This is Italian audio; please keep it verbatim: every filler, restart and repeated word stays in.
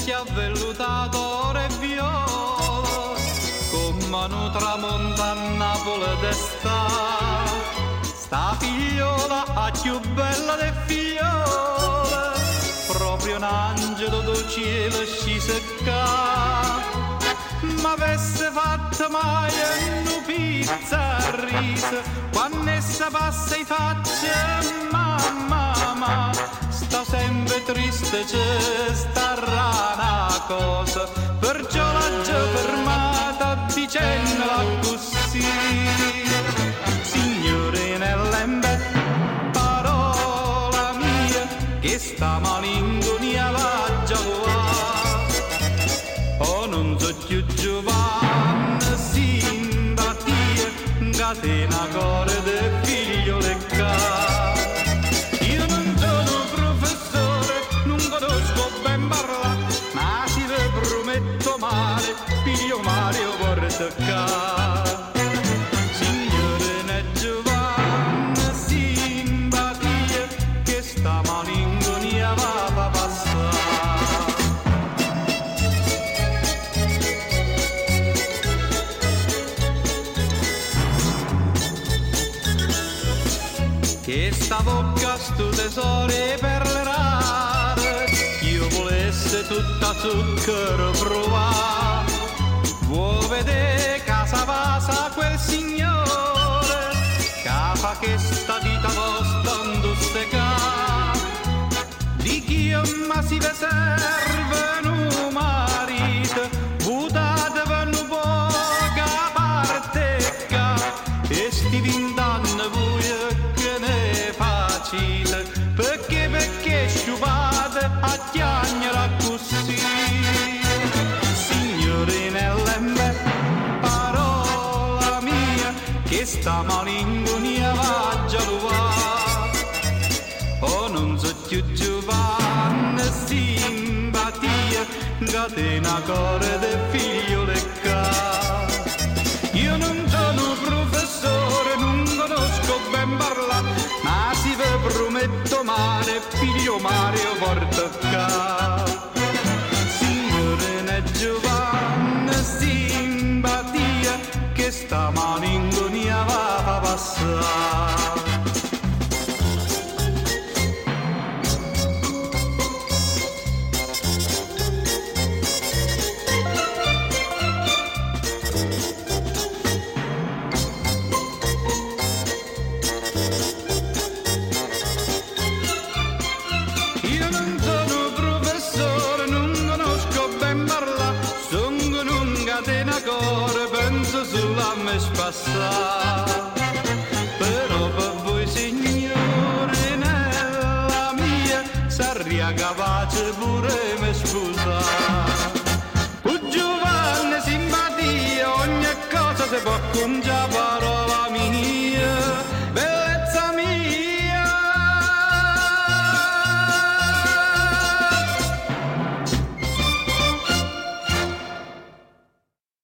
vestì avvellutato e viola, come un tramonto a Napoli d'estate. Sta figliola a più bella de figliole, proprio un angelo del cielo scese qua. Ma avesse fatto mai una pizza a riso, quando essa passa i faccia, mamma, mamma, sta sempre triste, c'è sta rana cosa, perciò l'ha già fermata dicendola così. Signorinelle, parola mia, che sta malinconia va già va. Oh, non so più giovane, simpatia, catena core de figlio le ca. Io non sono professore, non conosco ben parlare, ma si ve prometto male, figlio Mario porta ca. Signorina giovane, simpatia, che sta malinconia va va passare. Che sta bocca sto tesoro per le rare, io volesse tutta zucchero provare. Vuoi vedere casa vasa quel signore, capa che sta vita vostra non se ca. Di chi ma si ve serve un marito, butate per un poca parte ca. E sti vint'anni voi che ne facite, perché perché sciupate a chiagnere così. Signorinelle me, parola mia, che sta malinconia va già va. Oh, non so più giovane, simpatia, catena core de figlio le ca. Io non sono professore, non conosco ben parlare, ma si ve prometto male, figlio Mario porta ca. Signorina giovane, simpatia, che sta malinconia va a passare. Io non sono professore, non conosco ben parlare, sono un catena core, penso sulla me spassare. Però per voi signore nella mia, saria capace pure me scusare. Con giovane simpatia ogni cosa si può con già parole.